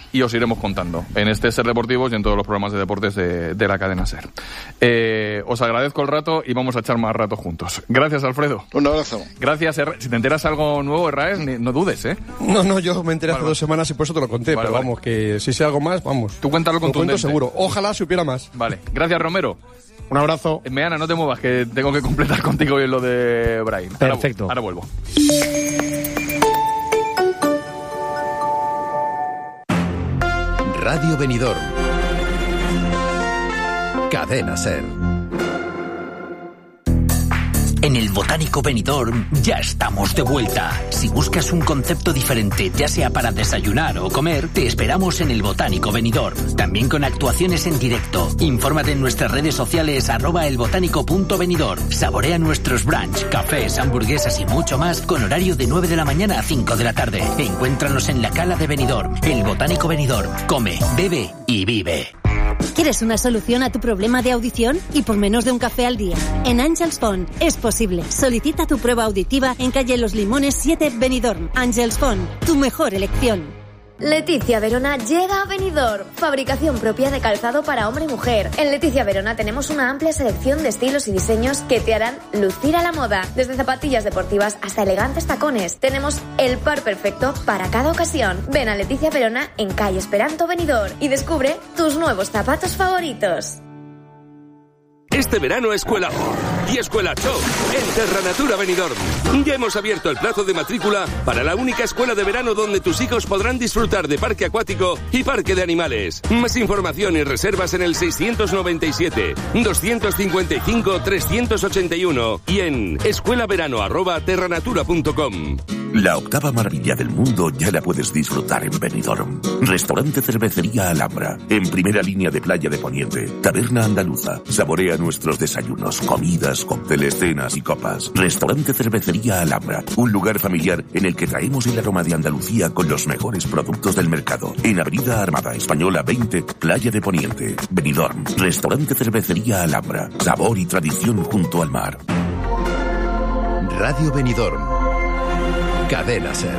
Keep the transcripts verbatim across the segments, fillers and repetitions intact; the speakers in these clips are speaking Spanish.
y os iremos contando en este Ser Deportivos y en todos los programas de deportes de, de la cadena Ser. Eh, os agradezco el rato y vamos a echar más rato juntos. Gracias, Alfredo. Un abrazo. Gracias, Herra. Si te enteras algo nuevo, Herraez, no dudes, ¿eh? No, no, yo me enteré vale, hace vale. dos semanas y por eso te lo conté, vale, pero vale. vamos, que si sé algo más, vamos. Tú cuéntalo con tu cuento seguro. Ojalá supiera más. Vale. Gracias, Romero. Un abrazo. Meana, no te muevas, que tengo que completar contigo lo de Brahim. Perfecto. Ahora, ahora vuelvo. Radio Benidorm. Cadena Ser. En el Botánico Benidorm ya estamos de vuelta. Si buscas un concepto diferente, ya sea para desayunar o comer, te esperamos en el Botánico Benidorm. También con actuaciones en directo. Infórmate en nuestras redes sociales arroba elbotánico.benidorm. Saborea nuestros brunch, cafés, hamburguesas y mucho más con horario de nueve de la mañana a cinco de la tarde. Encuéntranos en la Cala de Benidorm. El Botánico Benidorm. Come, bebe y vive. ¿Quieres una solución a tu problema de audición? Y por menos de un café al día. En Angels Phone es posible. Solicita tu prueba auditiva en calle Los Limones siete, Benidorm. Angels Phone, tu mejor elección. Leticia Verona llega a Benidorm. Fabricación propia de calzado para hombre y mujer. En Leticia Verona tenemos una amplia selección de estilos y diseños que te harán lucir a la moda. Desde zapatillas deportivas hasta elegantes tacones. Tenemos el par perfecto para cada ocasión. Ven a Leticia Verona en calle Esperanto, Benidorm y descubre tus nuevos zapatos favoritos. Este verano Escuela y Escuela Show en Terranatura Benidorm. Ya hemos abierto el plazo de matrícula para la única escuela de verano donde tus hijos podrán disfrutar de parque acuático y parque de animales. Más información y reservas en el seiscientos noventa y siete, doscientos cincuenta y cinco, trescientos ochenta y uno y en escuelaverano arroba terranatura punto com. La octava maravilla del mundo ya la puedes disfrutar en Benidorm. Restaurante Cervecería Alhambra, en primera línea de Playa de Poniente. Taberna Andaluza, saborea nuestros desayunos, comidas, cócteles, cenas y copas. Restaurante Cervecería Alhambra, un lugar familiar en el que traemos el aroma de Andalucía con los mejores productos del mercado. En Avenida Armada Española veinte, Playa de Poniente. Benidorm, Restaurante Cervecería Alhambra, sabor y tradición junto al mar. Radio Benidorm. Cadena Ser.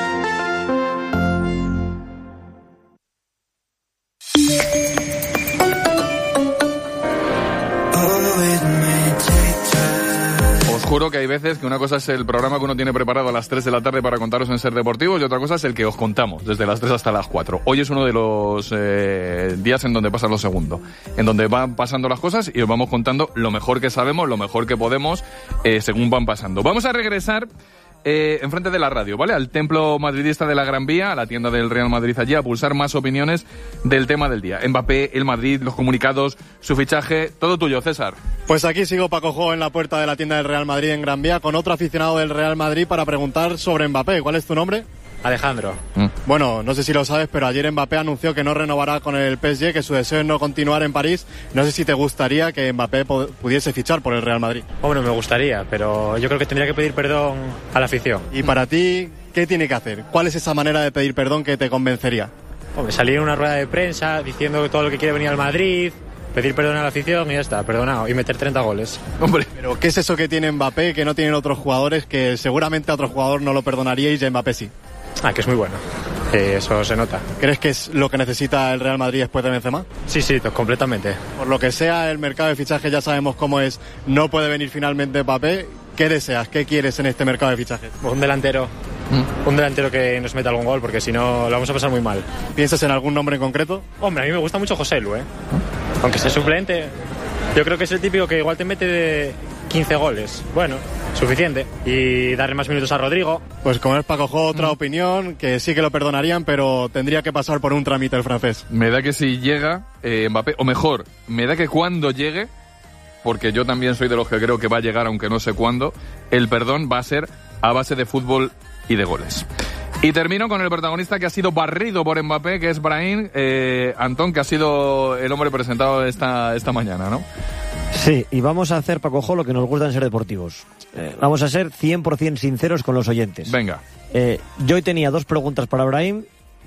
Os juro que hay veces que una cosa es el programa que uno tiene preparado a las tres de la tarde para contaros en Ser Deportivos y otra cosa es el que os contamos desde las tres hasta las cuatro. Hoy es uno de los eh, días en donde pasa lo segundo, en donde van pasando las cosas y os vamos contando lo mejor que sabemos, lo mejor que podemos, eh, según van pasando. Vamos a regresar Eh, enfrente de la radio, ¿vale? Al templo madridista de la Gran Vía, a la tienda del Real Madrid allí, a pulsar más opiniones del tema del día. Mbappé, el Madrid, los comunicados, su fichaje, todo tuyo, César. Pues aquí sigo, Paco Jo, en la puerta de la tienda del Real Madrid en Gran Vía, con otro aficionado del Real Madrid para preguntar sobre Mbappé. ¿Cuál es tu nombre? Alejandro. Mm. Bueno, no sé si lo sabes, pero ayer Mbappé anunció que no renovará con el P S G, que su deseo es no continuar en París. No sé si te gustaría que Mbappé pudiese fichar por el Real Madrid. Bueno, me gustaría, pero yo creo que tendría que pedir perdón a la afición. ¿Y para ti qué tiene que hacer? ¿Cuál es esa manera de pedir perdón que te convencería? Hombre, salir en una rueda de prensa diciendo que todo lo que quiere venir al Madrid, pedir perdón a la afición y ya está, perdonado, y meter treinta goles. Hombre, pero ¿qué es eso que tiene Mbappé que no tienen otros jugadores, que seguramente a otro jugador no lo perdonaríais y a Mbappé sí? Ah, que es muy bueno. Eh, eso se nota. ¿Crees que es lo que necesita el Real Madrid después de Benzema? Sí, sí, completamente. Por lo que sea, el mercado de fichajes ya sabemos cómo es. No puede venir finalmente Mbappé. ¿Qué deseas? ¿Qué quieres en este mercado de fichajes? Un delantero. ¿Mm? Un delantero que nos meta algún gol, porque si no, lo vamos a pasar muy mal. ¿Piensas en algún nombre en concreto? Hombre, a mí me gusta mucho Joselu, ¿eh? ¿Mm? Aunque sea suplente, yo creo que es el típico que igual te mete de quince goles. Bueno, suficiente. Y darle más minutos a Rodrigo. Pues como es Paco Jo, otra mm. opinión, que sí que lo perdonarían, pero tendría que pasar por un trámite el francés. Me da que si llega eh, Mbappé, o mejor, me da que cuando llegue, porque yo también soy de los que creo que va a llegar, aunque no sé cuándo, el perdón va a ser a base de fútbol y de goles. Y termino con el protagonista que ha sido barrido por Mbappé, que es Brahim, eh, Antón, que ha sido el hombre presentado esta, esta mañana, ¿no? Sí, y vamos a hacer, Paco Jo, lo que nos gusta en Ser Deportivos. Eh, vamos a ser cien por ciento sinceros con los oyentes. Venga. Eh, yo hoy tenía dos preguntas para Brahim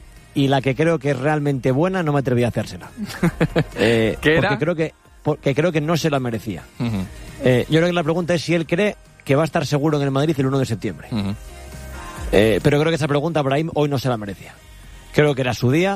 y la que creo que es realmente buena no me atreví a hacérsela. eh, ¿Qué era? Porque creo que, porque creo que no se la merecía. Uh-huh. eh, yo creo que la pregunta es si él cree que va a estar seguro en el Madrid el uno de septiembre. Uh-huh. eh, pero creo que esa pregunta Brahim hoy no se la merecía. Creo que era su día.